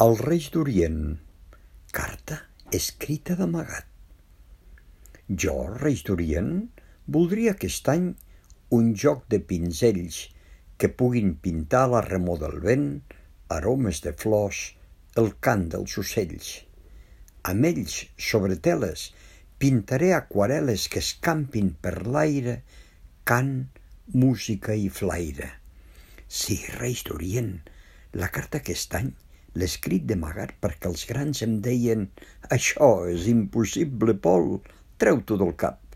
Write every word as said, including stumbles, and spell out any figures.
Els Reis d'Orient, carta escrita d'amagat. Jo, Reis d'Orient, voldria aquest any un joc de pinzells que puguin pintar la remor del vent, aromes de flors, el cant dels ocells. Amb ells, sobre teles, pintaré aquarel·les que escampin per l'aire, cant, música i flaire. Sí, Reis d'Orient, la carta aquest any l'he escrit d'amagat perquè els grans em deien «Això és impossible, Pol, treu-t'ho del cap».